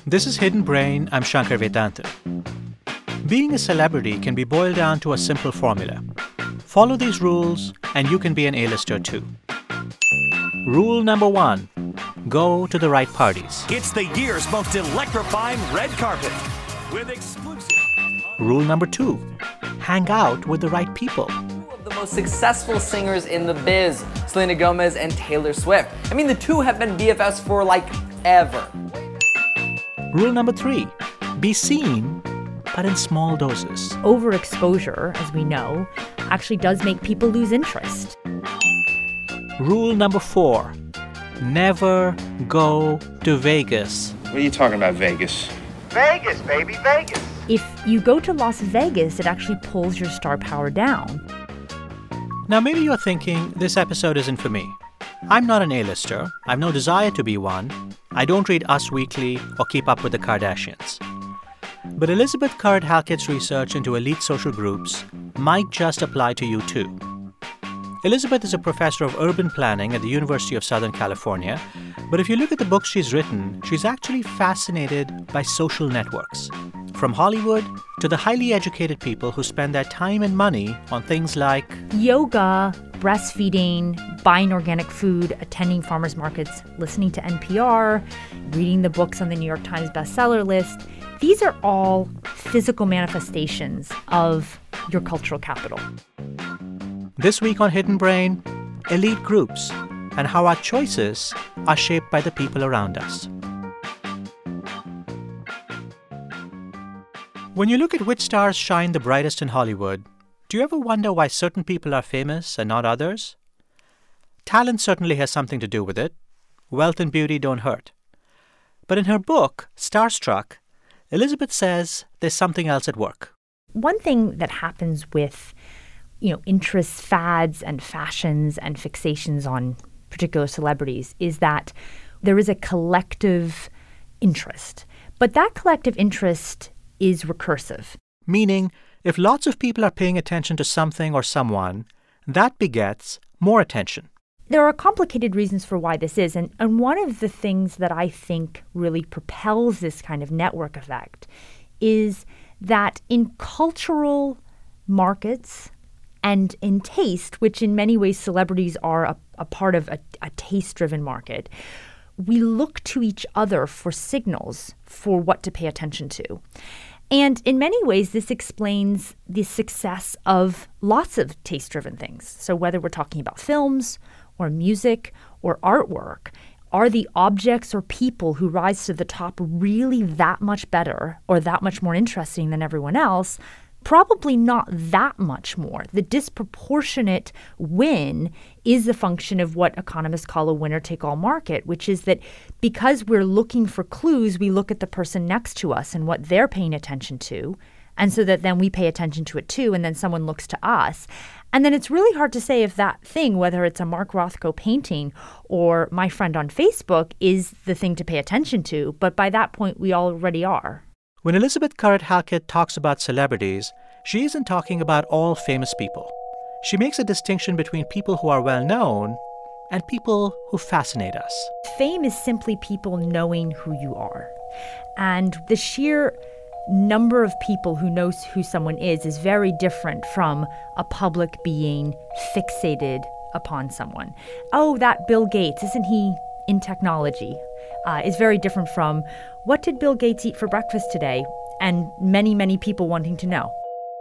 This is Hidden Brain. I'm Shankar Vedantam. Being a celebrity can be boiled down to a simple formula. Follow these rules, and you can be an A-lister too. Rule number 1, go to the right parties. It's the year's most electrifying red carpet with exclusive. Rule number 2, hang out with the right people. Two of the most successful singers in the biz, Selena Gomez and Taylor Swift. I mean, the two have been BFFs for ever. Rule number 3, be seen, but in small doses. Overexposure, as we know, actually does make people lose interest. Rule number 4, never go to Vegas. What are you talking about, Vegas? Vegas, baby, Vegas. If you go to Las Vegas, it actually pulls your star power down. Now, maybe you're thinking, this episode isn't for me. I'm not an A-lister. I've no desire to be one. I don't read Us Weekly or keep up with the Kardashians. But Elizabeth Currid-Halkett's research into elite social groups might just apply to you too. Elizabeth is a professor of urban planning at the University of Southern California, but if you look at the books she's written, she's actually fascinated by social networks. From Hollywood to the highly educated people who spend their time and money on things like Yoga, breastfeeding, buying organic food, attending farmers markets, listening to NPR, reading the books on the New York Times bestseller list. These are all physical manifestations of your cultural capital. This week on Hidden Brain, elite groups and how our choices are shaped by the people around us. When you look at which stars shine the brightest in Hollywood, do you ever wonder why certain people are famous and not others? Talent certainly has something to do with it. Wealth and beauty don't hurt. But in her book, Starstruck, Elizabeth says there's something else at work. One thing that happens with, interests, fads, and fashions and fixations on particular celebrities is that there is a collective interest. But that collective interest is recursive. Meaning, if lots of people are paying attention to something or someone, that begets more attention. There are complicated reasons for why this is, and one of the things that I think really propels this kind of network effect is that in cultural markets and in taste, which in many ways celebrities are a part of a taste-driven market, we look to each other for signals for what to pay attention to. And in many ways, this explains the success of lots of taste-driven things. So whether we're talking about films or music or artwork, are the objects or people who rise to the top really that much better or that much more interesting than everyone else? Probably not that much more. The disproportionate win is a function of what economists call a winner-take-all market, which is that because we're looking for clues, we look at the person next to us and what they're paying attention to, and so that then we pay attention to it too, and then someone looks to us. And then it's really hard to say if that thing, whether it's a Mark Rothko painting or my friend on Facebook, is the thing to pay attention to, but by that point, we already are. When Elizabeth Currid-Halkett talks about celebrities, she isn't talking about all famous people. She makes a distinction between people who are well-known and people who fascinate us. Fame is simply people knowing who you are. And the sheer number of people who knows who someone is very different from a public being fixated upon someone. Oh, that Bill Gates, isn't he in technology? Is very different from, what did Bill Gates eat for breakfast today? And many, many people wanting to know.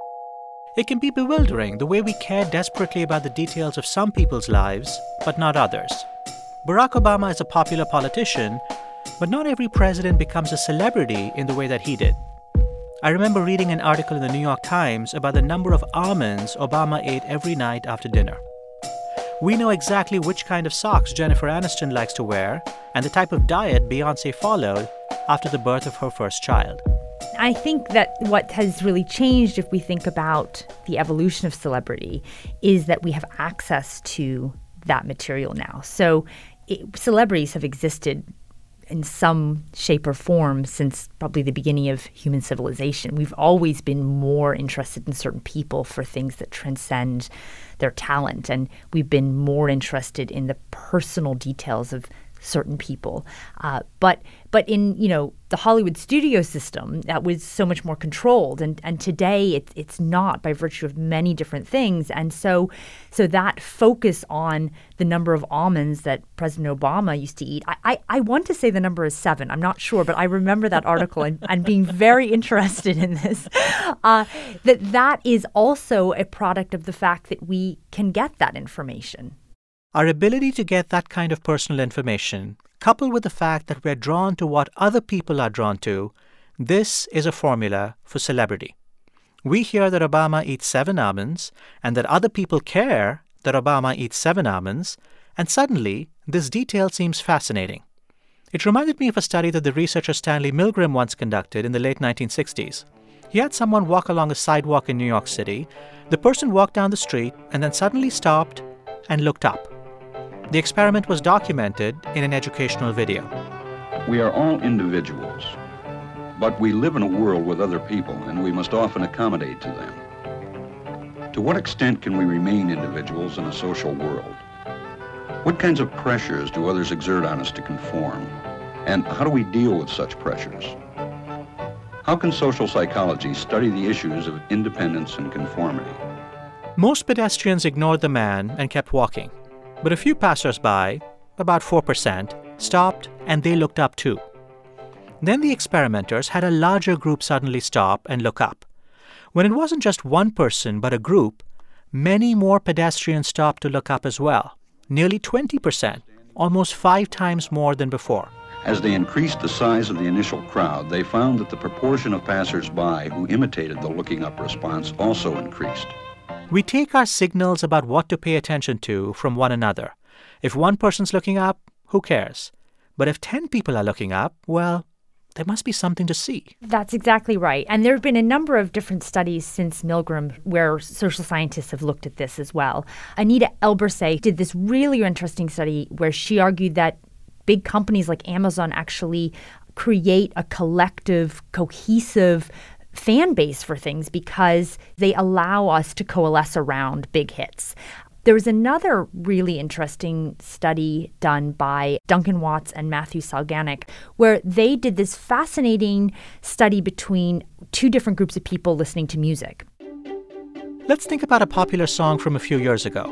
It can be bewildering the way we care desperately about the details of some people's lives, but not others. Barack Obama is a popular politician, but not every president becomes a celebrity in the way that he did. I remember reading an article in the New York Times about the number of almonds Obama ate every night after dinner. We know exactly which kind of socks Jennifer Aniston likes to wear and the type of diet Beyoncé followed after the birth of her first child. I think that what has really changed, if we think about the evolution of celebrity, is that we have access to that material now. So celebrities have existed in some shape or form since probably the beginning of human civilization. We've always been more interested in certain people for things that transcend their talent, and we've been more interested in the personal details of certain people. But in, the Hollywood studio system, that was so much more controlled. And today it's not, by virtue of many different things. And so that focus on the number of almonds that President Obama used to eat, I want to say the number is 7. I'm not sure, but I remember that article and being very interested in this. That is also a product of the fact that we can get that information. Our ability to get that kind of personal information, coupled with the fact that we're drawn to what other people are drawn to, this is a formula for celebrity. We hear that Obama eats 7 almonds and that other people care that Obama eats 7 almonds, and suddenly this detail seems fascinating. It reminded me of a study that the researcher Stanley Milgram once conducted in the late 1960s. He had someone walk along a sidewalk in New York City. The person walked down the street and then suddenly stopped and looked up. The experiment was documented in an educational video. We are all individuals, but we live in a world with other people, and we must often accommodate to them. To what extent can we remain individuals in a social world? What kinds of pressures do others exert on us to conform? And how do we deal with such pressures? How can social psychology study the issues of independence and conformity? Most pedestrians ignored the man and kept walking. But a few passers-by, about 4%, stopped and they looked up too. Then the experimenters had a larger group suddenly stop and look up. When it wasn't just one person but a group, many more pedestrians stopped to look up as well. Nearly 20%, almost 5 times more than before. As they increased the size of the initial crowd, they found that the proportion of passers-by who imitated the looking up response also increased. We take our signals about what to pay attention to from one another. If one person's looking up, who cares? But if 10 people are looking up, well, there must be something to see. That's exactly right. And there have been a number of different studies since Milgram where social scientists have looked at this as well. Anita Elbersay did this really interesting study where she argued that big companies like Amazon actually create a collective, cohesive fan base for things because they allow us to coalesce around big hits. There was another really interesting study done by Duncan Watts and Matthew Salganik where they did this fascinating study between 2 different groups of people listening to music. Let's think about a popular song from a few years ago.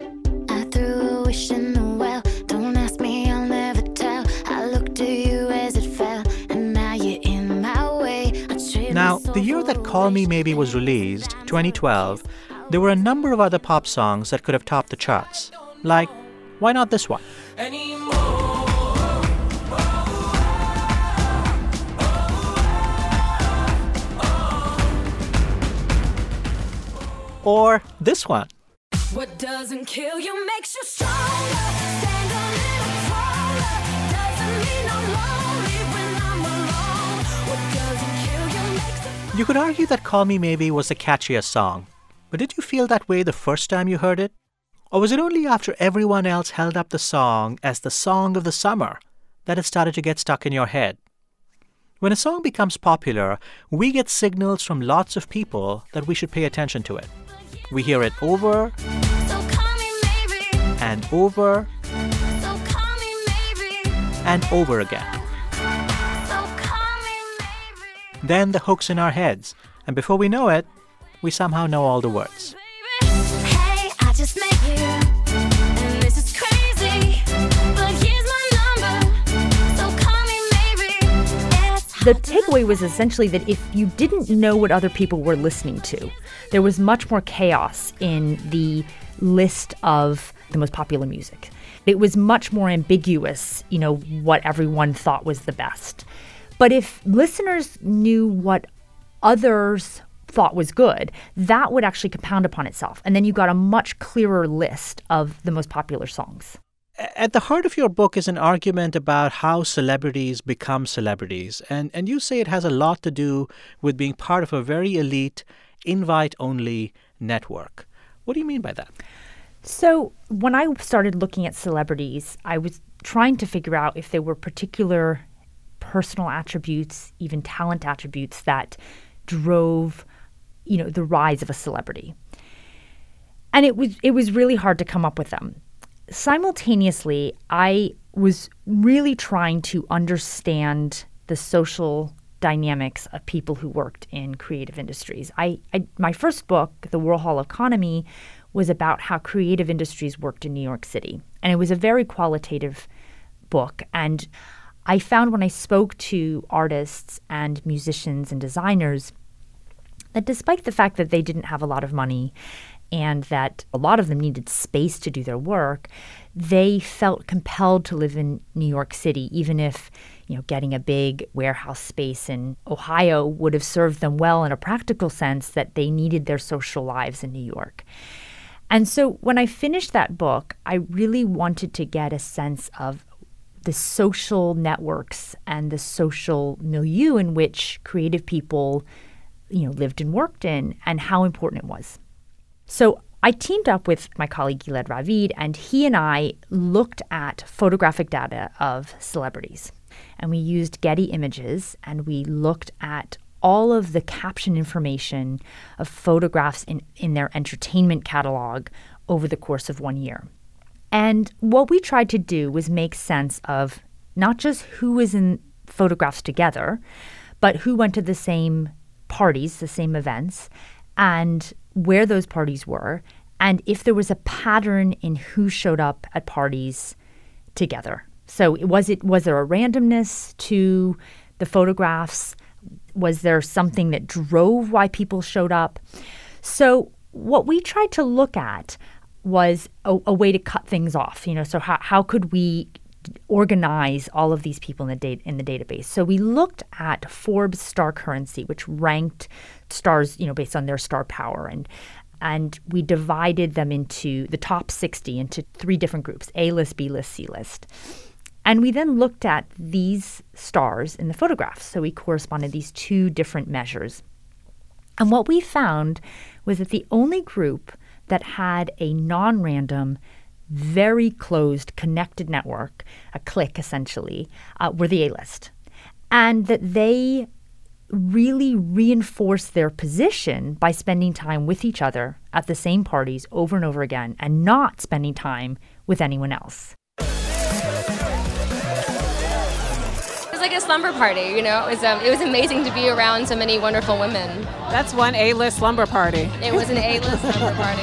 I threw a wish in the well. Don't ask me, I'll never tell. I looked at you as it fell, and now you're in my way. Now, the year that Call Me Maybe was released, 2012, there were a number of other pop songs that could have topped the charts. Like, why not this one? Or this one. What doesn't kill you makes you stronger. Stand a little taller. Doesn't mean I'm lonely when I'm alone. What doesn't kill you makes it. You could argue that Call Me Maybe was the catchiest song. But did you feel that way the first time you heard it? Or was it only after everyone else held up the song as the song of the summer that it started to get stuck in your head? When a song becomes popular, we get signals from lots of people that we should pay attention to it. We hear it over So call me maybe. and over So call me maybe. and over again. So call me maybe. Then the hook's in our heads, and before we know it, we somehow know all the words. Hey, I just met you, and this is crazy, but here's my number, so call me maybe. The takeaway was essentially that if you didn't know what other people were listening to, there was much more chaos in the list of the most popular music. It was much more ambiguous, what everyone thought was the best. But if listeners knew what others thought was good, that would actually compound upon itself. And then you got a much clearer list of the most popular songs. At the heart of your book is an argument about how celebrities become celebrities. And you say it has a lot to do with being part of a very elite, invite-only network. What do you mean by that? So when I started looking at celebrities, I was trying to figure out if there were particular personal attributes, even talent attributes that drove the rise of a celebrity. And it was really hard to come up with them. simultaneously, I was really trying to understand the social dynamics of people who worked in creative industries. My first book, The Warhol Economy, was about how creative industries worked in New York City. And it was a very qualitative book. And I found when I spoke to artists and musicians and designers that despite the fact that they didn't have a lot of money and that a lot of them needed space to do their work, they felt compelled to live in New York City, even if, getting a big warehouse space in Ohio would have served them well in a practical sense, that they needed their social lives in New York. And so when I finished that book, I really wanted to get a sense of the social networks and the social milieu in which creative people, lived and worked in, and how important it was. So I teamed up with my colleague Gilad Ravid, and he and I looked at photographic data of celebrities. And we used Getty Images, and we looked at all of the caption information of photographs in their entertainment catalog over the course of 1 year. And what we tried to do was make sense of not just who was in photographs together, but who went to the same parties, the same events, and where those parties were, and if there was a pattern in who showed up at parties together. So was there a randomness to the photographs? Was there something that drove why people showed up? So what we tried to look at was a way to cut things off. So how could we organize all of these people in the database? So we looked at Forbes Star Currency, which ranked stars, based on their star power, and we divided them into the top 60 into 3 different groups: A-list, B-list, C-list. And we then looked at these stars in the photographs. So we corresponded these 2 different measures. And what we found was that the only group that had a non-random, very closed, connected network, a clique essentially, were the A-list. And that they really reinforced their position by spending time with each other at the same parties over and over again and not spending time with anyone else. It was like a slumber party, it was amazing to be around so many wonderful women. That's one A-list slumber party. It was an A-list slumber party.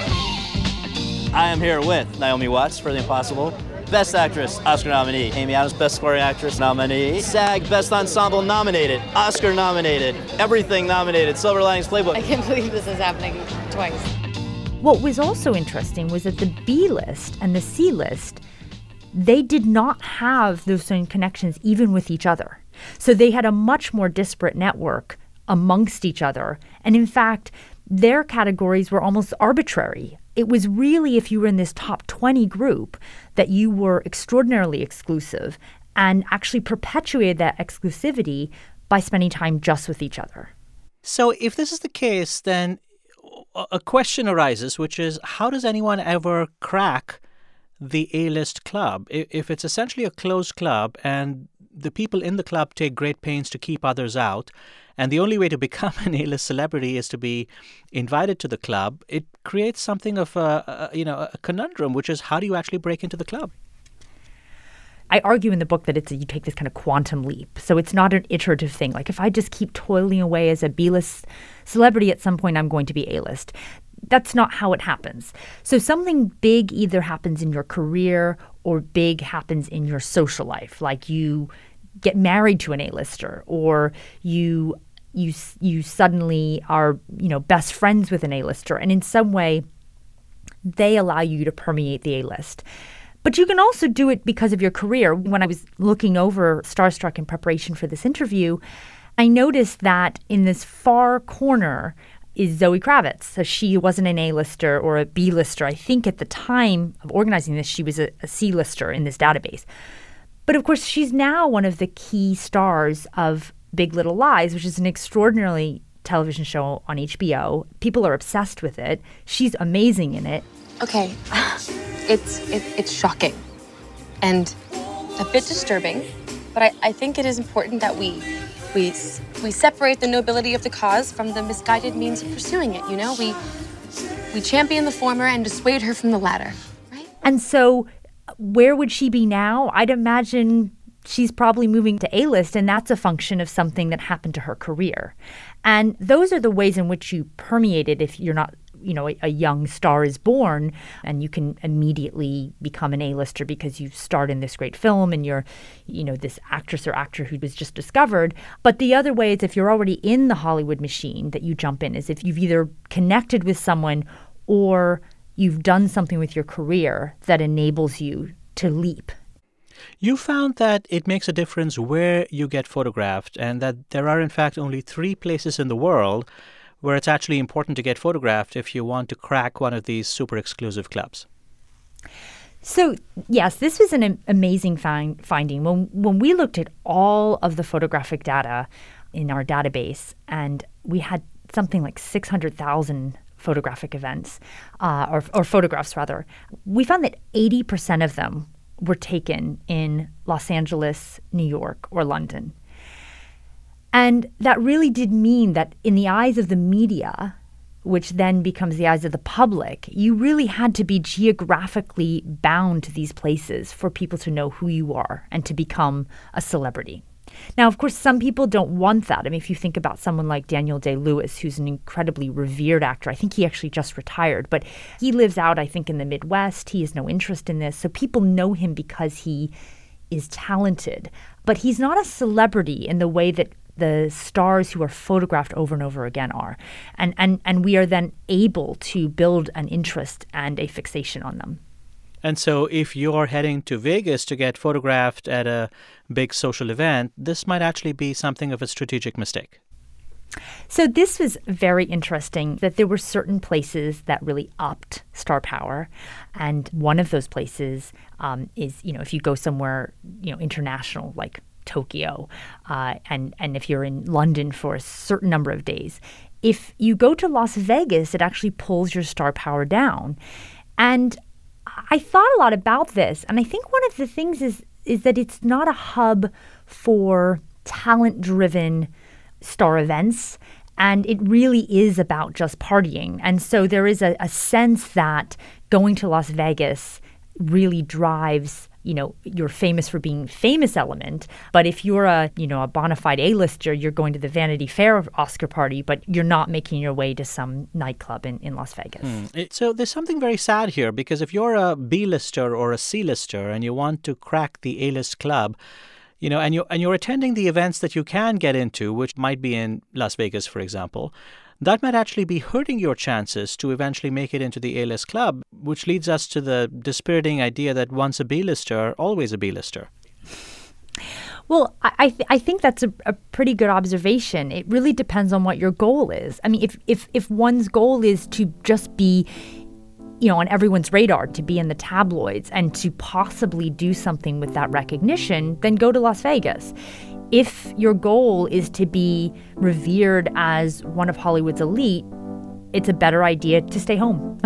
I am here with Naomi Watts for The Impossible. Best Actress, Oscar nominee. Amy Adams, Best Supporting Actress nominee. SAG, Best Ensemble nominated. Oscar nominated. Everything nominated. Silver Linings Playbook. I can't believe this is happening twice. What was also interesting was that the B-list and the C-list, they did not have those same connections even with each other. So they had a much more disparate network amongst each other. And in fact, their categories were almost arbitrary. It was really, if you were in this top 20 group, that you were extraordinarily exclusive and actually perpetuated that exclusivity by spending time just with each other. So if this is the case, then a question arises, which is, how does anyone ever crack the A-list club? If it's essentially a closed club and the people in the club take great pains to keep others out, and the only way to become an A-list celebrity is to be invited to the club, it creates something of a conundrum, which is, how do you actually break into the club? I argue in the book that you take this kind of quantum leap. So it's not an iterative thing. Like if I just keep toiling away as a B-list celebrity, at some point I'm going to be A-list. That's not how it happens. So something big either happens in your career or big happens in your social life. Like you get married to an A-lister, or you suddenly are, best friends with an A-lister. And in some way, they allow you to permeate the A-list. But you can also do it because of your career. When I was looking over Starstruck in preparation for this interview, I noticed that in this far corner is Zoe Kravitz. So she wasn't an A-lister or a B-lister. I think at the time of organizing this, she was a C-lister in this database. But of course, she's now one of the key stars of Big Little Lies, which is an extraordinary television show on HBO. People are obsessed with it. She's amazing in it. Okay, it's shocking and a bit disturbing, but I think it is important that we separate the nobility of the cause from the misguided means of pursuing it. We champion the former and dissuade her from the latter, right? And so Where would she be now? I'd imagine she's probably moving to A-list, and that's a function of something that happened to her career. And those are the ways in which you permeate it if you're not, a young star is born and you can immediately become an A-lister because you starred in this great film and you're, this actress or actor who was just discovered. But the other way is if you're already in the Hollywood machine that you jump in, is if you've either connected with someone or you've done something with your career that enables you to leap. You found that it makes a difference where you get photographed and that there are, in fact, only 3 places in the world where it's actually important to get photographed if you want to crack one of these super exclusive clubs. So, yes, this was an amazing finding. When we looked at all of the photographic data in our database, and we had something like 600,000 photographic events, or photographs, rather, we found that 80% of them were taken in Los Angeles, New York, or London. And that really did mean that in the eyes of the media, which then becomes the eyes of the public, you really had to be geographically bound to these places for people to know who you are and to become a celebrity. Now, of course, some people don't want that. I mean, if you think about someone like Daniel Day-Lewis, who's an incredibly revered actor, I think he actually just retired, but he lives out, I think, in the Midwest. He has no interest in this. So people know him because he is talented. But he's not a celebrity in the way that the stars who are photographed over and over again are. And we are then able to build an interest and a fixation on them. And so if you're heading to Vegas to get photographed at a big social event, this might actually be something of a strategic mistake. So this was very interesting that there were certain places that really upped star power. And one of those places is, if you go somewhere, international, like Tokyo, and if you're in London for a certain number of days, if you go to Las Vegas, it actually pulls your star power down. And I thought a lot about this, and I think one of the things is that it's not a hub for talent-driven star events, and it really is about just partying. And so there is a sense that going to Las Vegas really drives, you're famous for being famous element. But if you're a bona fide A-lister, you're going to the Vanity Fair Oscar party, but you're not making your way to some nightclub in Las Vegas. So there's something very sad here, because if you're a B-lister or a C-lister and you want to crack the A-list club, and you're attending the events that you can get into, which might be in Las Vegas, for example, that might actually be hurting your chances to eventually make it into the A-list club, which leads us to the dispiriting idea that once a B-lister, always a B-lister. Well, I think that's a pretty good observation. It really depends on what your goal is. I mean, if one's goal is to just be, on everyone's radar, to be in the tabloids and to possibly do something with that recognition, then go to Las Vegas. If your goal is to be revered as one of Hollywood's elite, it's a better idea to stay home.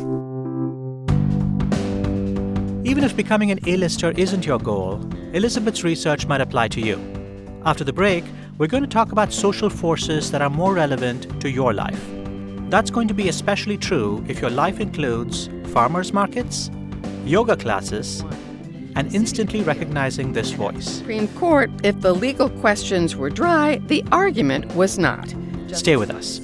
Even if becoming an A-lister isn't your goal, Elizabeth's research might apply to you. After the break, we're going to talk about social forces that are more relevant to your life. That's going to be especially true if your life includes farmers markets, yoga classes, and instantly recognizing this voice. Supreme Court, if the legal questions were dry, the argument was not. Stay with us.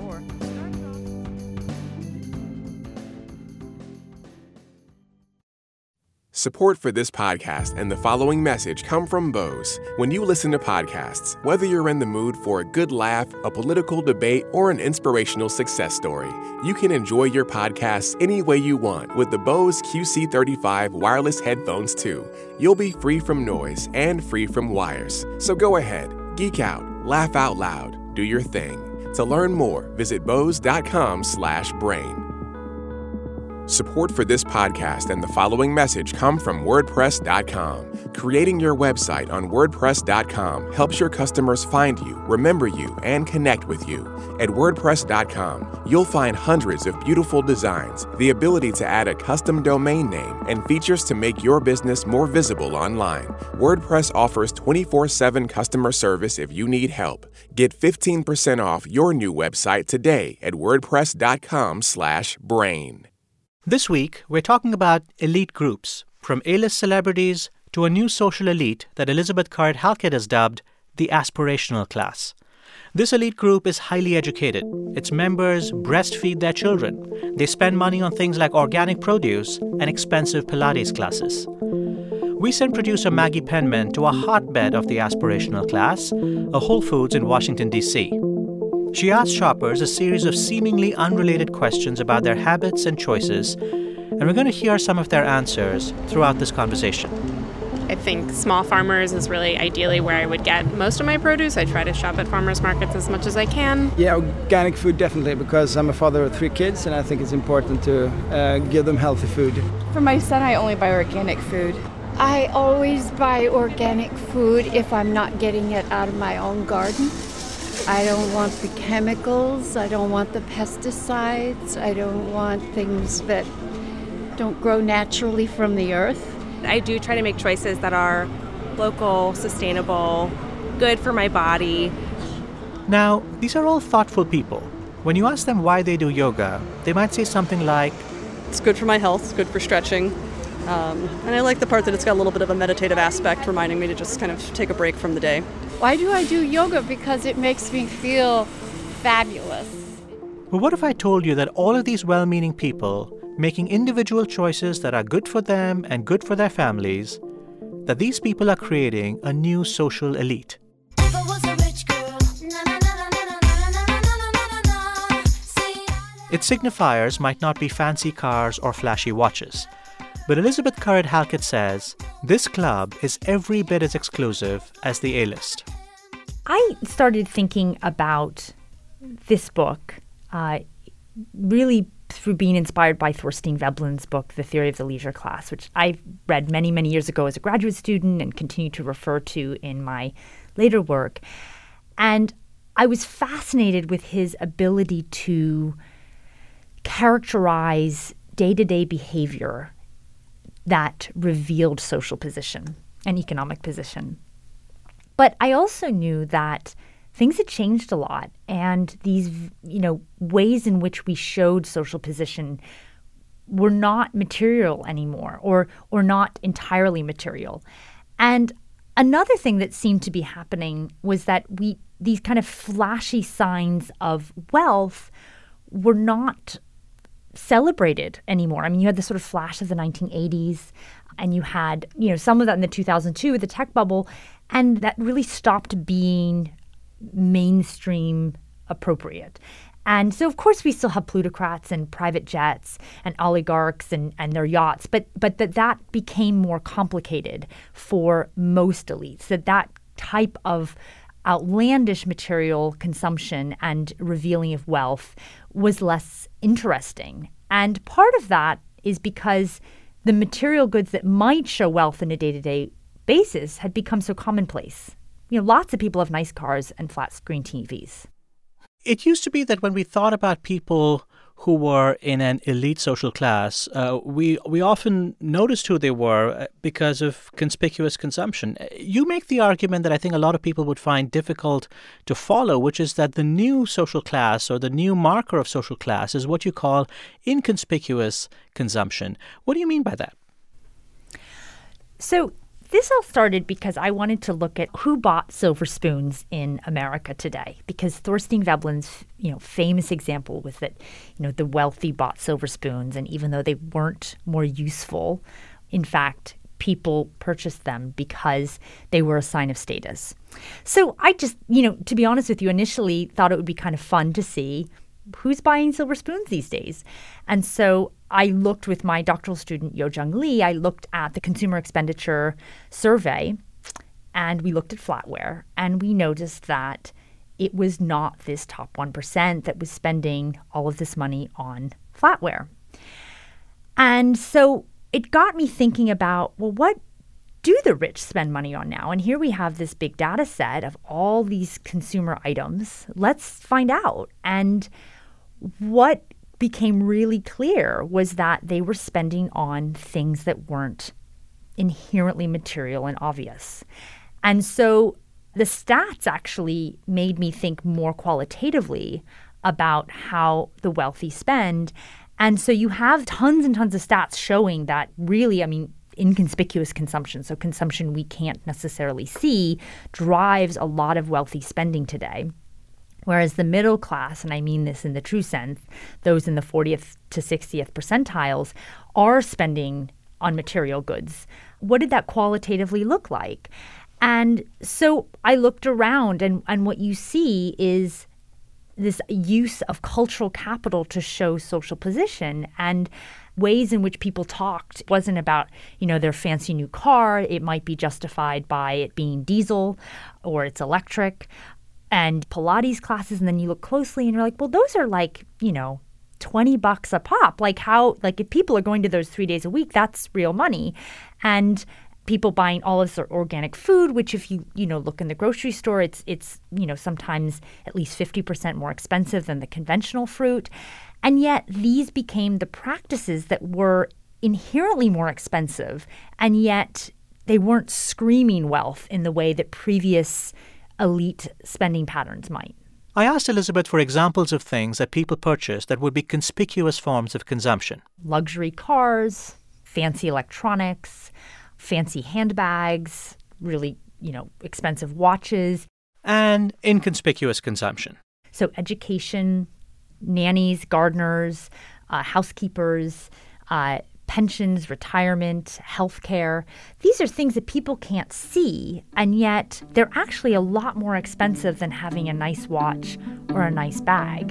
Support for this podcast and the following message come from Bose. When you listen to podcasts, whether you're in the mood for a good laugh, a political debate, or an inspirational success story, you can enjoy your podcasts any way you want with the Bose QC35 wireless headphones too. You'll be free from noise and free from wires. So go ahead, geek out, laugh out loud, do your thing. To learn more, visit bose.com/brain. Support for this podcast and the following message come from WordPress.com. Creating your website on WordPress.com helps your customers find you, remember you, and connect with you. At WordPress.com, you'll find hundreds of beautiful designs, the ability to add a custom domain name, and features to make your business more visible online. WordPress offers 24/7 customer service if you need help. Get 15% off your new website today at WordPress.com/brain. This week, we're talking about elite groups, from A-list celebrities to a new social elite that Elizabeth Currid-Halkett has dubbed the aspirational class. This elite group is highly educated. Its members breastfeed their children. They spend money on things like organic produce and expensive Pilates classes. We sent producer Maggie Penman to a hotbed of the aspirational class, a Whole Foods in Washington, D.C. She asked shoppers a series of seemingly unrelated questions about their habits and choices, and we're going to hear some of their answers throughout this conversation. I think small farmers is really ideally where I would get most of my produce. I try to shop at farmers markets as much as I can. Yeah, organic food definitely, because I'm a father of 3 kids and I think it's important to give them healthy food. For my son, I only buy organic food. I always buy organic food if I'm not getting it out of my own garden. I don't want the chemicals, I don't want the pesticides, I don't want things that don't grow naturally from the earth. I do try to make choices that are local, sustainable, good for my body. Now, these are all thoughtful people. When you ask them why they do yoga, they might say something like, "It's good for my health, it's good for stretching. And I like the part that it's got a little bit of a meditative aspect, reminding me to just kind of take a break from the day." Why do I do yoga? Because it makes me feel fabulous. Well, what if I told you that all of these well-meaning people making individual choices that are good for them and good for their families, that these people are creating a new social elite? Its signifiers might not be fancy cars or flashy watches, but Elizabeth Currid-Halkett says this club is every bit as exclusive as the A-list. I started thinking about this book really through being inspired by Thorstein Veblen's book, The Theory of the Leisure Class, which I read many, many years ago as a graduate student and continue to refer to in my later work. And I was fascinated with his ability to characterize day-to-day behavior that revealed social position and economic position. But I also knew that things had changed a lot, and these, ways in which we showed social position were not material anymore, or not entirely material. And another thing that seemed to be happening was that these kind of flashy signs of wealth were not celebrated anymore. I mean, you had the sort of flash of the 1980s, and you had, some of that in the 2002 with the tech bubble, and that really stopped being mainstream appropriate. And so, of course, we still have plutocrats and private jets and oligarchs and their yachts, but that became more complicated for most elites, that type of outlandish material consumption and revealing of wealth was less interesting. And part of that is because the material goods that might show wealth in a day-to-day basis had become so commonplace. Lots of people have nice cars and flat-screen TVs. It used to be that when we thought about people who were in an elite social class, we often noticed who they were because of conspicuous consumption. You make the argument that I think a lot of people would find difficult to follow, which is that the new social class or the new marker of social class is what you call inconspicuous consumption. What do you mean by that? So this all started because I wanted to look at who bought silver spoons in America today, because Thorstein Veblen's, famous example was that, the wealthy bought silver spoons, and even though they weren't more useful, in fact, people purchased them because they were a sign of status. So I just, to be honest with you, initially thought it would be kind of fun to see who's buying silver spoons these days. And so I looked with my doctoral student, Yo-Jung Lee, I looked at the consumer expenditure survey, and we looked at flatware, and we noticed that it was not this top 1% that was spending all of this money on flatware. And so it got me thinking about, well, what do the rich spend money on now? And here we have this big data set of all these consumer items. Let's find out. And what became really clear was that they were spending on things that weren't inherently material and obvious. And so the stats actually made me think more qualitatively about how the wealthy spend. And so you have tons and tons of stats showing that really, inconspicuous consumption, so consumption we can't necessarily see, drives a lot of wealthy spending today. Whereas the middle class, and I mean this in the true sense, those in the 40th to 60th percentiles are spending on material goods. What did that qualitatively look like? And so I looked around, and what you see is this use of cultural capital to show social position and ways in which people talked. It wasn't about, their fancy new car. It might be justified by it being diesel or it's electric. And Pilates classes, and then you look closely and you're like, well, those are like, $20 a pop. If people are going to those 3 days a week, that's real money. And people buying all of their organic food, which if you look in the grocery store, it's sometimes at least 50% more expensive than the conventional fruit. And yet these became the practices that were inherently more expensive, and yet they weren't screaming wealth in the way that previous elite spending patterns might. I asked Elizabeth for examples of things that people purchased that would be conspicuous forms of consumption. Luxury cars, fancy electronics, fancy handbags, really, expensive watches. And inconspicuous consumption. So education, nannies, gardeners, housekeepers, pensions, retirement, healthcare. These are things that people can't see, and yet they're actually a lot more expensive than having a nice watch or a nice bag.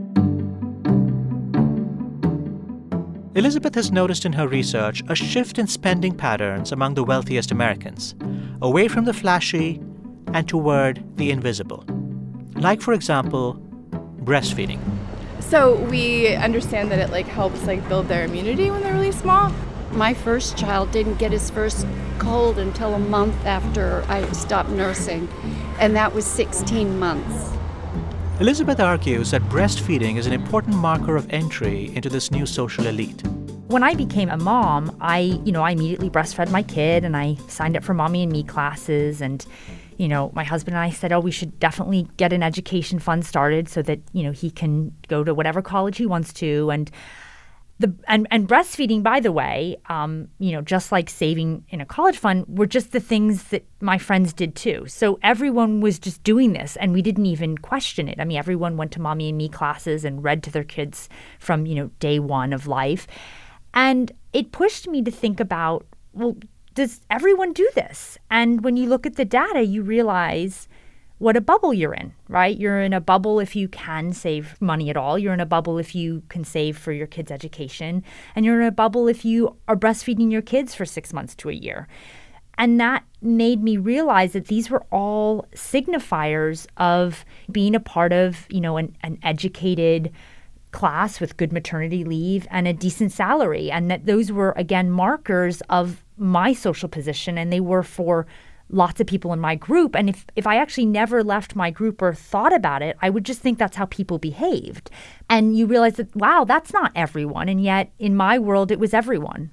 Elizabeth has noticed in her research a shift in spending patterns among the wealthiest Americans, away from the flashy and toward the invisible. Like, for example, breastfeeding. So we understand that it helps build their immunity when they're really small. My first child didn't get his first cold until a month after I stopped nursing, and that was 16 months. Elizabeth argues that breastfeeding is an important marker of entry into this new social elite. When I became a mom, I immediately breastfed my kid, and I signed up for Mommy and Me classes, and my husband and I said, we should definitely get an education fund started so that, he can go to whatever college he wants to. And breastfeeding, by the way, just like saving in a college fund, were just the things that my friends did too. So everyone was just doing this, and we didn't even question it. I mean, everyone went to Mommy and Me classes and read to their kids from, day one of life. And it pushed me to think about, well, does everyone do this? And when you look at the data, you realize what a bubble you're in, right? You're in a bubble if you can save money at all. You're in a bubble if you can save for your kids' education. And you're in a bubble if you are breastfeeding your kids for 6 months to a year. And that made me realize that these were all signifiers of being a part of, an educated class with good maternity leave and a decent salary. And that those were, again, markers of my social position, and they were for lots of people in my group. And if I actually never left my group or thought about it, I would just think that's how people behaved. And you realize that, wow, that's not everyone. And yet in my world, it was everyone.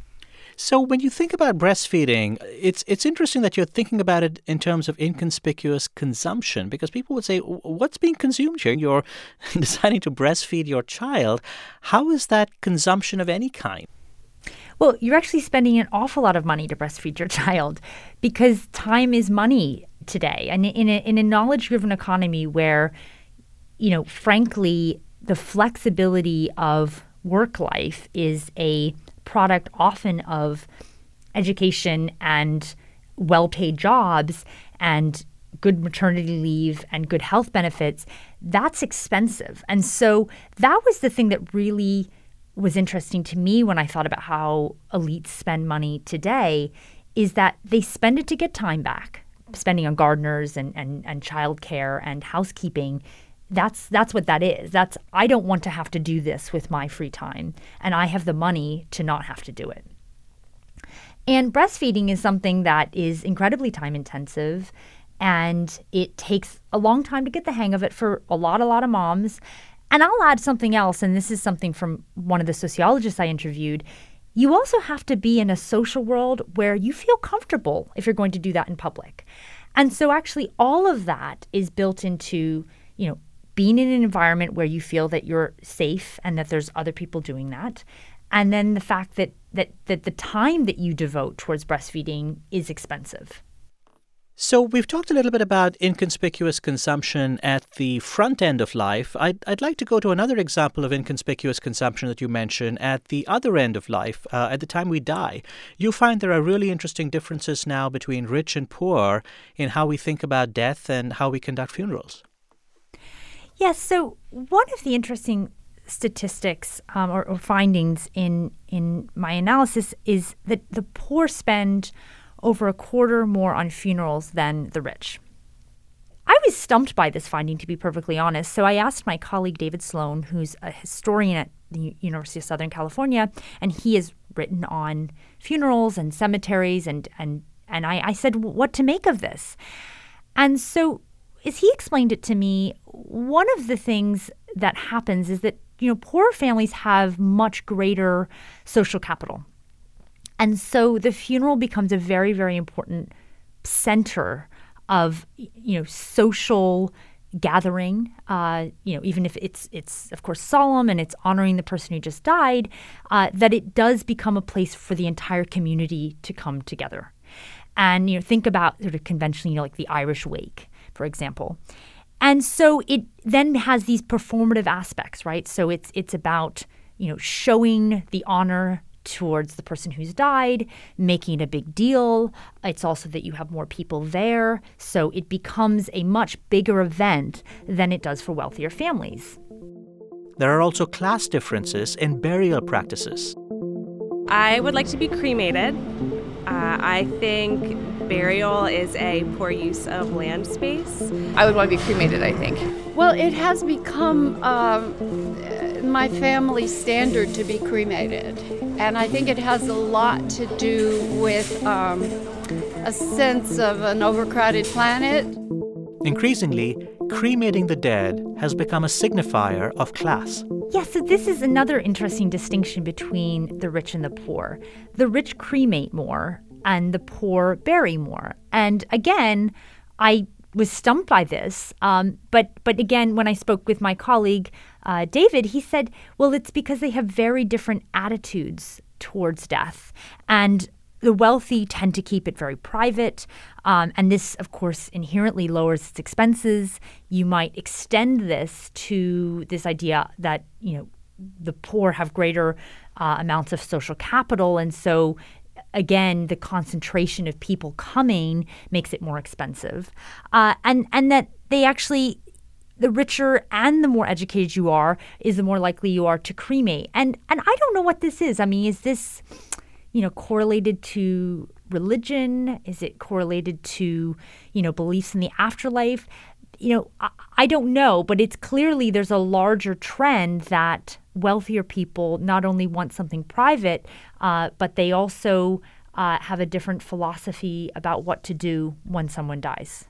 So when you think about breastfeeding, it's interesting that you're thinking about it in terms of inconspicuous consumption, because people would say, what's being consumed here? You're deciding to breastfeed your child. How is that consumption of any kind? Well, you're actually spending an awful lot of money to breastfeed your child, because time is money today. And in a knowledge-driven economy where, frankly, the flexibility of work life is a product often of education and well-paid jobs and good maternity leave and good health benefits, that's expensive. And so that was the thing that really was interesting to me when I thought about how elites spend money today, is that they spend it to get time back. Spending on gardeners and childcare and housekeeping, that's what that is. That's, I don't want to have to do this with my free time, and I have the money to not have to do it. And breastfeeding is something that is incredibly time intensive, and it takes a long time to get the hang of it for a lot of moms. And I'll add something else, and this is something from one of the sociologists I interviewed. You also have to be in a social world where you feel comfortable if you're going to do that in public. And so actually all of that is built into, being in an environment where you feel that you're safe and that there's other people doing that. and then the fact that the time that you devote towards breastfeeding is expensive. So we've talked a little bit about inconspicuous consumption at the front end of life. I'd like to go to another example of inconspicuous consumption that you mentioned at the other end of life, at the time we die. You find there are really interesting differences now between rich and poor in how we think about death and how we conduct funerals. Yes, so one of the interesting statistics or findings in my analysis is that the poor spend over a quarter more on funerals than the rich. I was stumped by this finding, to be perfectly honest, so I asked my colleague David Sloan, who's a historian at the University of Southern California, and he has written on funerals and cemeteries, and I said, what to make of this? And so as he explained it to me, one of the things that happens is that, poorer families have much greater social capital. And so the funeral becomes a very, very important center of, social gathering, even if it's of course solemn and it's honoring the person who just died, that it does become a place for the entire community to come together. And, think about sort of conventionally, like the Irish wake, for example. And so it then has these performative aspects, right? So it's about, showing the honor towards the person who's died, making it a big deal. It's also that you have more people there, so it becomes a much bigger event than it does for wealthier families. There are also class differences in burial practices. I would like to be cremated. I think burial is a poor use of land space. I would want to be cremated, I think. Well, it has become my family standard to be cremated. And I think it has a lot to do with a sense of an overcrowded planet. Increasingly, cremating the dead has become a signifier of class. Yes, so this is another interesting distinction between the rich and the poor. The rich cremate more and the poor bury more. And again, I was stumped by this. But again, when I spoke with my colleague, David, he said, well, it's because they have very different attitudes towards death. And the wealthy tend to keep it very private. And this, of course, inherently lowers its expenses. You might extend this to this idea that, the poor have greater amounts of social capital. And so again, the concentration of people coming makes it more expensive. And that they actually, the richer and the more educated you are, is the more likely you are to cremate. And I don't know what this is. I mean, is this, correlated to religion? Is it correlated to, beliefs in the afterlife? I don't know, but it's clearly there's a larger trend that wealthier people not only want something private, but they also have a different philosophy about what to do when someone dies.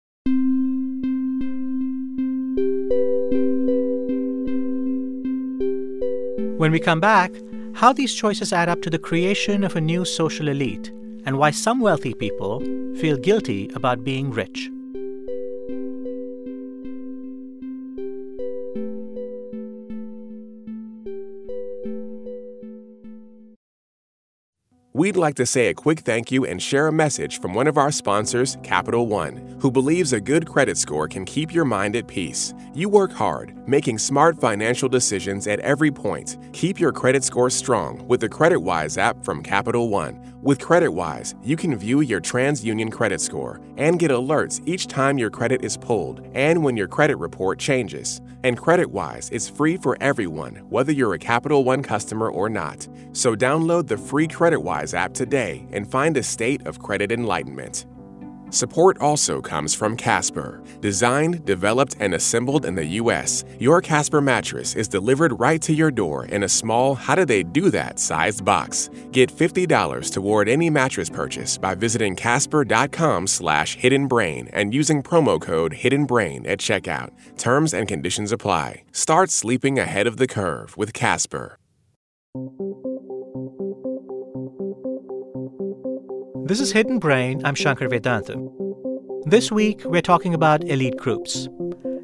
When we come back, how these choices add up to the creation of a new social elite and why some wealthy people feel guilty about being rich. We'd like to say a quick thank you and share a message from one of our sponsors, Capital One, who believes a good credit score can keep your mind at peace. You work hard, making smart financial decisions at every point. Keep your credit score strong with the CreditWise app from Capital One. With CreditWise, you can view your TransUnion credit score and get alerts each time your credit is pulled and when your credit report changes. And CreditWise is free for everyone, whether you're a Capital One customer or not. So download the free CreditWise app today and find a state of credit enlightenment. Support also comes from Casper. Designed, developed, and assembled in the U.S., your Casper mattress is delivered right to your door in a small how-do-they-do-that sized box. Get $50 toward any mattress purchase by visiting casper.com/hiddenbrain and using promo code HiddenBrain at checkout. Terms and conditions apply. Start sleeping ahead of the curve with Casper. This is Hidden Brain. I'm Shankar Vedantam. This week, we're talking about elite groups.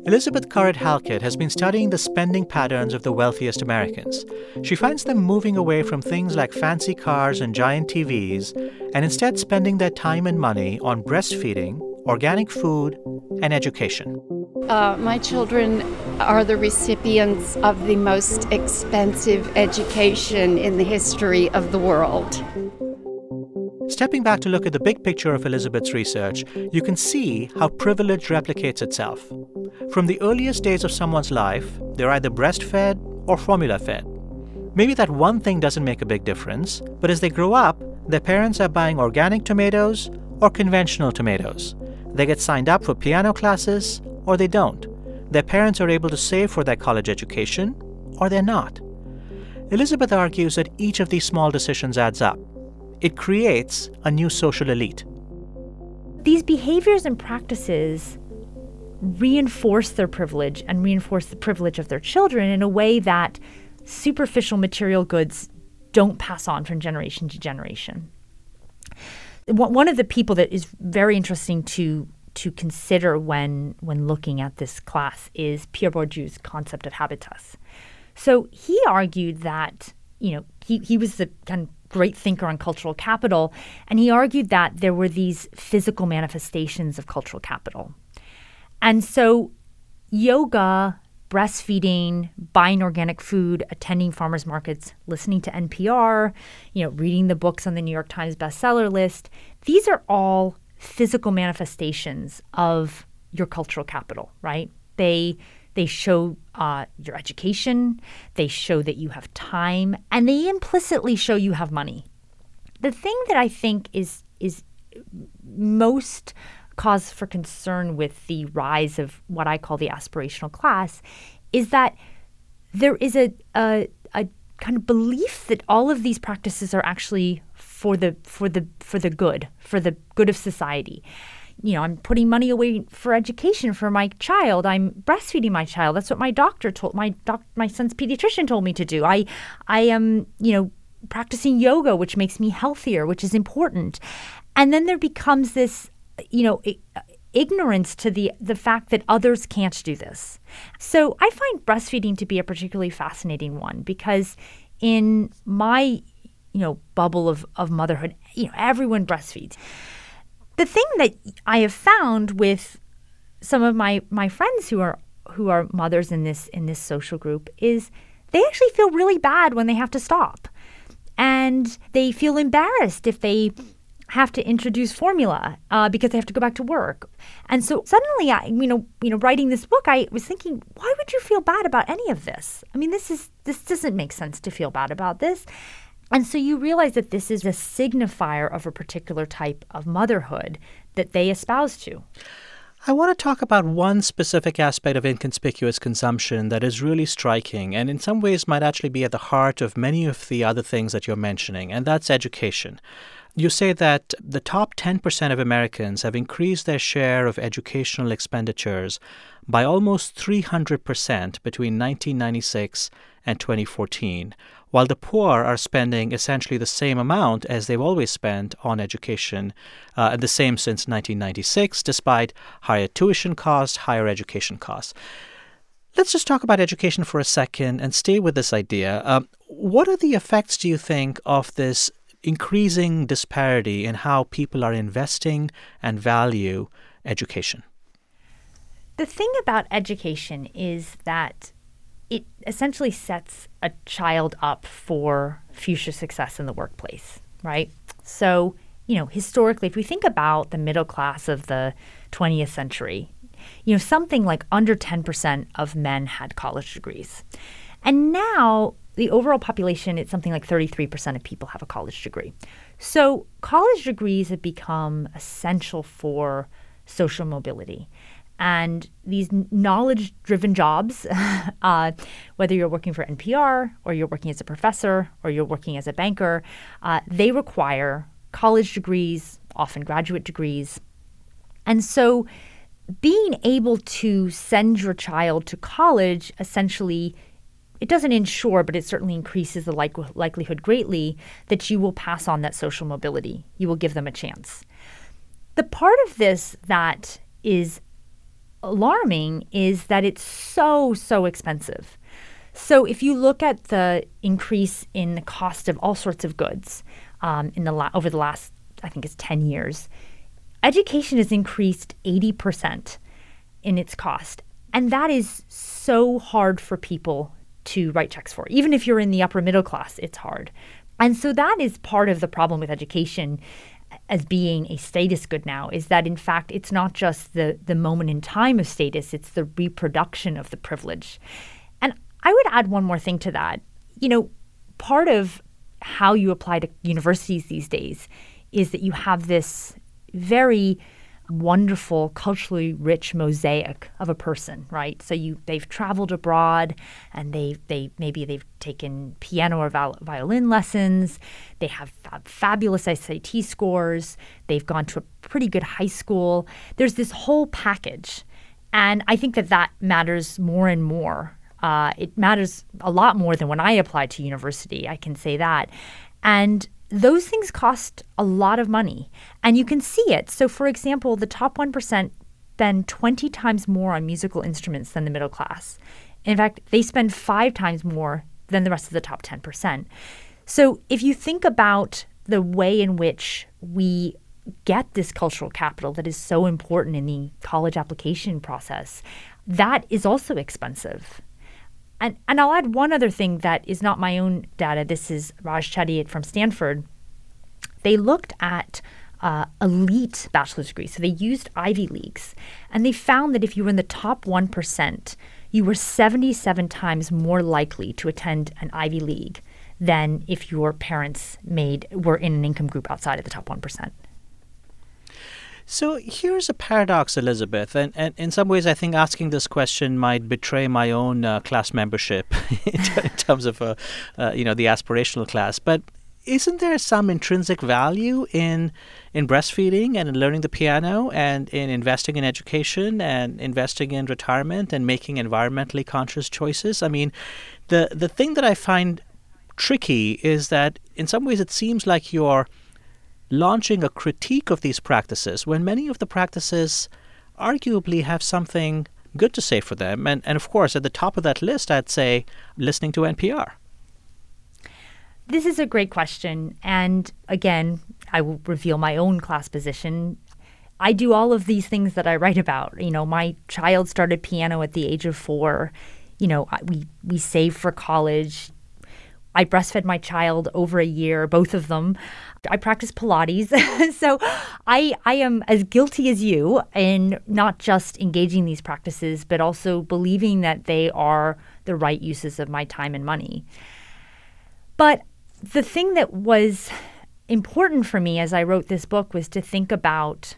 Elizabeth Currid-Halkett has been studying the spending patterns of the wealthiest Americans. She finds them moving away from things like fancy cars and giant TVs and instead spending their time and money on breastfeeding, organic food, and education. My children are the recipients of the most expensive education in the history of the world. Stepping back to look at the big picture of Elizabeth's research, you can see how privilege replicates itself. From the earliest days of someone's life, they're either breastfed or formula-fed. Maybe that one thing doesn't make a big difference, but as they grow up, their parents are buying organic tomatoes or conventional tomatoes. They get signed up for piano classes or they don't. Their parents are able to save for their college education or they're not. Elizabeth argues that each of these small decisions adds up. It creates a new social elite. These behaviors and practices reinforce their privilege and reinforce the privilege of their children in a way that superficial material goods don't pass on from generation to generation. One of the people that is very interesting to consider when looking at this class is Pierre Bourdieu's concept of habitus. So he argued that, he was the kind of great thinker on cultural capital, and he argued that there were these physical manifestations of cultural capital. And so yoga, breastfeeding, buying organic food, attending farmers markets, listening to NPR, reading the books on the New York Times bestseller list, these are all physical manifestations of your cultural capital, right? They show your education, they show that you have time, and they implicitly show you have money. The thing that I think is most cause for concern with the rise of what I call the aspirational class is that there is a kind of belief that all of these practices are actually for the good of society. I'm putting money away for education for my child. I'm breastfeeding my child. That's what my doctor told my son's pediatrician told me to do. I am, practicing yoga, which makes me healthier, which is important. And then there becomes this, ignorance to the fact that others can't do this. So I find breastfeeding to be a particularly fascinating one because in my, bubble of motherhood, everyone breastfeeds. The thing that I have found with some of my friends who are mothers in this social group is they actually feel really bad when they have to stop. And they feel embarrassed if they have to introduce formula because they have to go back to work. And so suddenly, writing this book, I was thinking, why would you feel bad about any of this? I mean, this doesn't make sense to feel bad about this. And so you realize that this is a signifier of a particular type of motherhood that they espouse to. I want to talk about one specific aspect of inconspicuous consumption that is really striking and in some ways might actually be at the heart of many of the other things that you're mentioning, and that's education. You say that the top 10% of Americans have increased their share of educational expenditures by almost 300% between 1996 and 2014, while the poor are spending essentially the same amount as they've always spent on education, the same since 1996, despite higher tuition costs, higher education costs. Let's just talk about education for a second and stay with this idea. What are the effects, do you think, of this increasing disparity in how people are investing and value education? The thing about education is that it essentially sets a child up for future success in the workplace, right? So, historically, if we think about the middle class of the 20th century, something like under 10% of men had college degrees. And now the overall population, it's something like 33% of people have a college degree. So college degrees have become essential for social mobility. And these knowledge-driven jobs, whether you're working for NPR or you're working as a professor or you're working as a banker, they require college degrees, often graduate degrees. And so being able to send your child to college essentially, it doesn't ensure, but it certainly increases the likelihood greatly that you will pass on that social mobility. You will give them a chance. The part of this that is alarming is that it's so expensive. So if you look at the increase in the cost of all sorts of goods over the last, I think it's 10 years, education has increased 80% in its cost. And that is so hard for people to write checks for. Even if you're in the upper middle class, it's hard. And so that is part of the problem with education as being a status good now, is that in fact it's not just the moment in time of status, it's the reproduction of the privilege. And I would add one more thing to that. You know, part of how you apply to universities these days is that you have this very wonderful, culturally rich mosaic of a person, right? So they've traveled abroad, and maybe they've taken piano or violin lessons. They have fabulous SAT scores. They've gone to a pretty good high school. There's this whole package, and I think that matters more and more. It matters a lot more than when I applied to university, I can say that. And those things cost a lot of money, and you can see it. So, for example, the top 1% spend 20 times more on musical instruments than the middle class. In fact, they spend 5 times more than the rest of the top 10%. So if you think about the way in which we get this cultural capital that is so important in the college application process, that is also expensive. And I'll add one other thing that is not my own data. This is Raj Chetty from Stanford. They looked at elite bachelor's degrees. So they used Ivy Leagues. And they found that if you were in the top 1%, you were 77 times more likely to attend an Ivy League than if your parents were in an income group outside of the top 1%. So here's a paradox, Elizabeth, and in some ways I think asking this question might betray my own class membership in terms of the aspirational class. But isn't there some intrinsic value in breastfeeding and in learning the piano and in investing in education and investing in retirement and making environmentally conscious choices? I mean, the thing that I find tricky is that in some ways it seems like you're launching a critique of these practices when many of the practices arguably have something good to say for them. And of course, at the top of that list, I'd say listening to NPR. This is a great question. And again, I will reveal my own class position. I do all of these things that I write about. You know, my child started piano at the age of 4. You know, we saved for college. I breastfed my child over a year, both of them. I practice Pilates. So I am as guilty as you in not just engaging these practices, but also believing that they are the right uses of my time and money. But the thing that was important for me as I wrote this book was to think about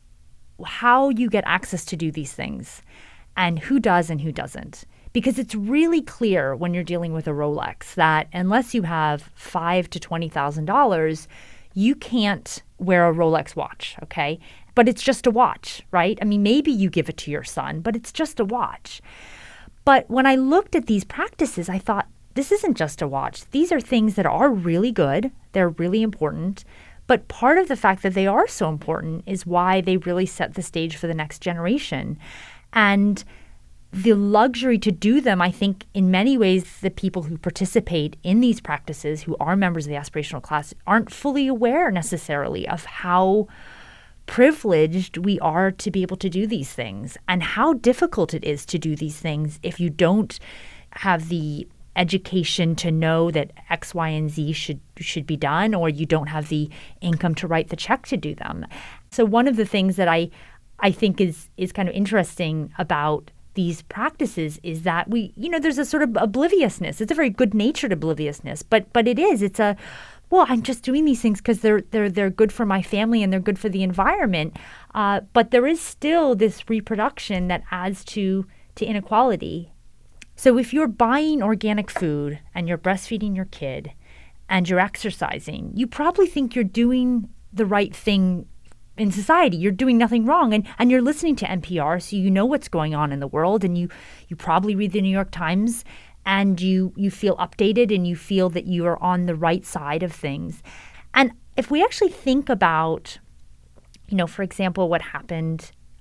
how you get access to do these things and who does and who doesn't. Because it's really clear when you're dealing with a Rolex that unless you have $5,000 to $20,000, you can't wear a Rolex watch, okay? But it's just a watch, right? I mean, maybe you give it to your son, but it's just a watch. But when I looked at these practices, I thought, this isn't just a watch. These are things that are really good. They're really important. But part of the fact that they are so important is why they really set the stage for the next generation. And the luxury to do them, I think, in many ways, the people who participate in these practices, who are members of the aspirational class, aren't fully aware necessarily of how privileged we are to be able to do these things and how difficult it is to do these things if you don't have the education to know that X, Y, and Z should be done, or you don't have the income to write the check to do them. So one of the things that I think is kind of interesting about these practices is that there's a sort of obliviousness. It's a very good-natured obliviousness, but it is. It's I'm just doing these things because they're good for my family and they're good for the environment. But there is still this reproduction that adds to inequality. So if you're buying organic food and you're breastfeeding your kid and you're exercising, you probably think you're doing the right thing in society. You're doing nothing wrong. And you're listening to NPR, so you know what's going on in the world. And you probably read the New York Times and you feel updated and you feel that you are on the right side of things. And if we actually think about, for example, what happened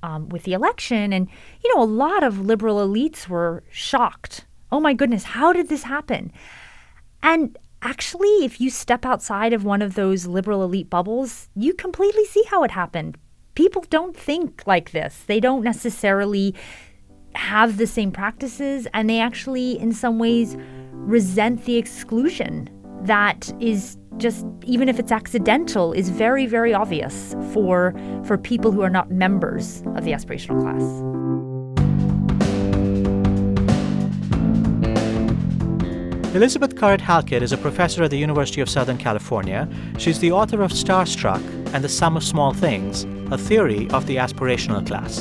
with the election. And, a lot of liberal elites were shocked. Oh, my goodness, how did this happen? And actually, if you step outside of one of those liberal elite bubbles, you completely see how it happened. People don't think like this. They don't necessarily have the same practices, and they actually, in some ways, resent the exclusion that is just, even if it's accidental, is very, very obvious for people who are not members of the aspirational class. Elizabeth Currid-Halkett is a professor at the University of Southern California. She's the author of Starstruck and the Sum of Small Things, a theory of the aspirational class.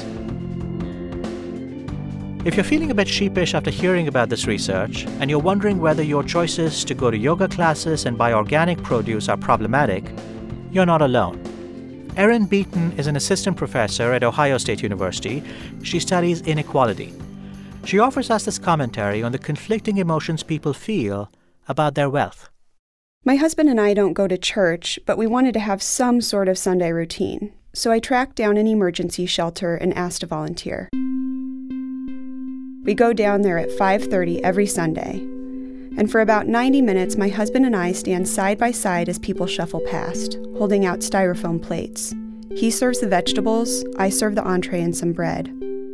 If you're feeling a bit sheepish after hearing about this research, and you're wondering whether your choices to go to yoga classes and buy organic produce are problematic, you're not alone. Erin Beaton is an assistant professor at Ohio State University. She studies inequality. She offers us this commentary on the conflicting emotions people feel about their wealth. My husband and I don't go to church, but we wanted to have some sort of Sunday routine. So I tracked down an emergency shelter and asked to volunteer. We go down there at 5:30 every Sunday. And for about 90 minutes, my husband and I stand side by side as people shuffle past, holding out styrofoam plates. He serves the vegetables, I serve the entree and some bread.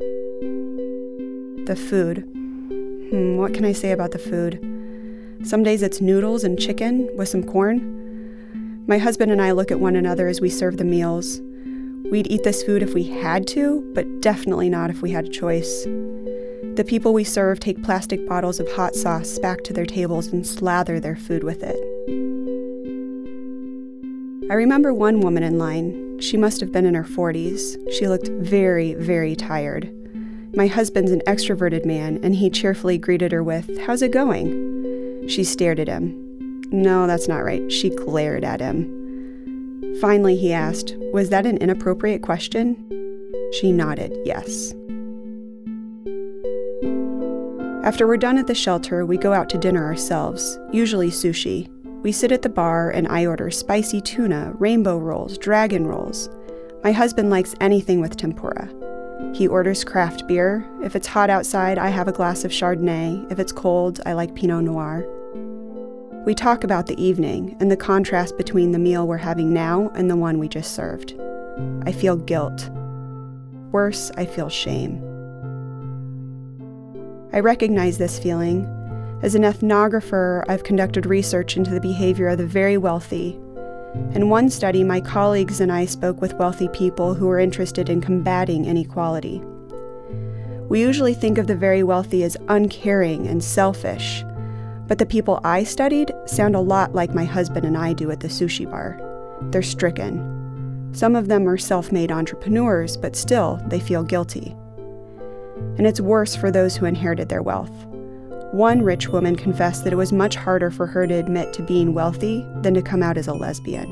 The food. What can I say about the food? Some days it's noodles and chicken with some corn. My husband and I look at one another as we serve the meals. We'd eat this food if we had to, but definitely not if we had a choice. The people we serve take plastic bottles of hot sauce back to their tables and slather their food with it. I remember one woman in line. She must have been in her 40s. She looked very, very tired. My husband's an extroverted man, and he cheerfully greeted her with, "How's it going?" She stared at him. No, that's not right. She glared at him. Finally, he asked, "Was that an inappropriate question?" She nodded, yes. After we're done at the shelter, we go out to dinner ourselves, usually sushi. We sit at the bar, and I order spicy tuna, rainbow rolls, dragon rolls. My husband likes anything with tempura. He orders craft beer. If it's hot outside, I have a glass of Chardonnay. If it's cold, I like Pinot Noir. We talk about the evening and the contrast between the meal we're having now and the one we just served. I feel guilt. Worse, I feel shame. I recognize this feeling. As an ethnographer, I've conducted research into the behavior of the very wealthy. In one study, my colleagues and I spoke with wealthy people who were interested in combating inequality. We usually think of the very wealthy as uncaring and selfish, but the people I studied sound a lot like my husband and I do at the sushi bar. They're stricken. Some of them are self-made entrepreneurs, but still, they feel guilty. And it's worse for those who inherited their wealth. One rich woman confessed that it was much harder for her to admit to being wealthy than to come out as a lesbian.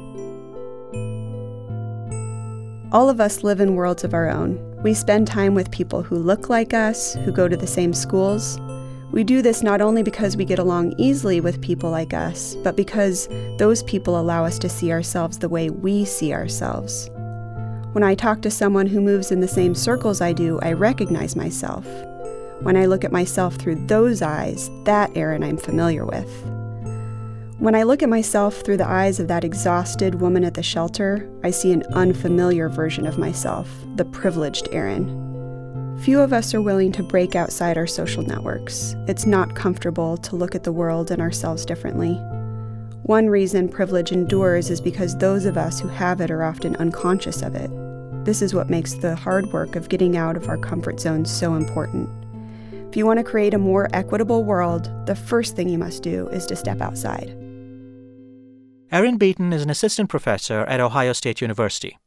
All of us live in worlds of our own. We spend time with people who look like us, who go to the same schools. We do this not only because we get along easily with people like us, but because those people allow us to see ourselves the way we see ourselves. When I talk to someone who moves in the same circles I do, I recognize myself. When I look at myself through those eyes, that Erin I'm familiar with. When I look at myself through the eyes of that exhausted woman at the shelter, I see an unfamiliar version of myself, the privileged Erin. Few of us are willing to break outside our social networks. It's not comfortable to look at the world and ourselves differently. One reason privilege endures is because those of us who have it are often unconscious of it. This is what makes the hard work of getting out of our comfort zone so important. If you want to create a more equitable world, the first thing you must do is to step outside. Erin Beaton is an assistant professor at Ohio State University.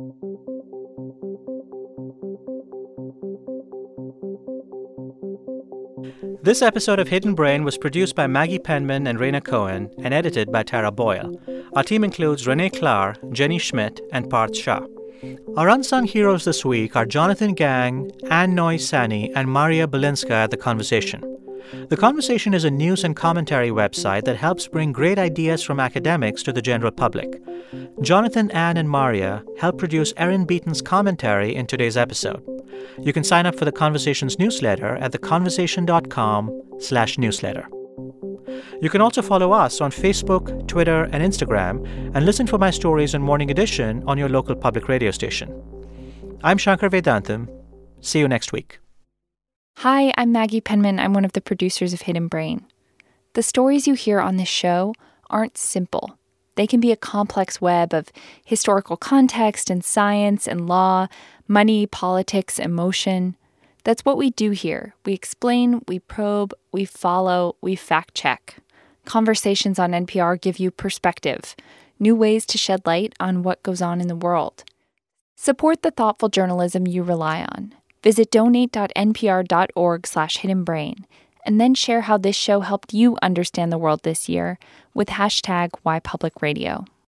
This episode of Hidden Brain was produced by Maggie Penman and Raina Cohen and edited by Tara Boyle. Our team includes Renee Klahr, Jenny Schmidt, and Parth Shah. Our unsung heroes this week are Jonathan Gang, Ann Noy Sani, and Maria Belinska at The Conversation. The Conversation is a news and commentary website that helps bring great ideas from academics to the general public. Jonathan, Ann, and Maria helped produce Erin Beaton's commentary in today's episode. You can sign up for the Conversation's newsletter at theconversation.com/newsletter. You can also follow us on Facebook, Twitter, and Instagram, and listen for my stories in Morning Edition on your local public radio station. I'm Shankar Vedantam. See you next week. Hi, I'm Maggie Penman. I'm one of the producers of Hidden Brain. The stories you hear on this show aren't simple. They can be a complex web of historical context and science and law, money, politics, emotion. That's what we do here. We explain, we probe, we follow, we fact-check. Conversations on NPR give you perspective, new ways to shed light on what goes on in the world. Support the thoughtful journalism you rely on. Visit donate.npr.org/hiddenbrain and then share how this show helped you understand the world this year with #WhyPublicRadio.